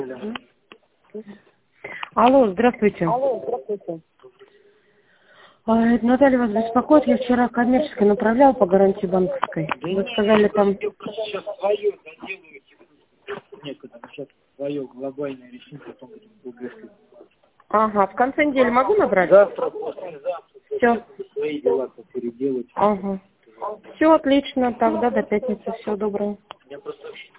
Алло, здравствуйте. Наталья вас беспокоит. Я вчера коммерческой направляла по гарантии банковской. Вы сказали там... Сейчас свое доделаете. Некогда. Сейчас свое глобальное решение, потом будем. Ага, в конце недели могу набрать? Завтра, послезавтра. Все. Свои дела переделать. Ага. Все отлично. Тогда до пятницы. Всего доброго. Я просто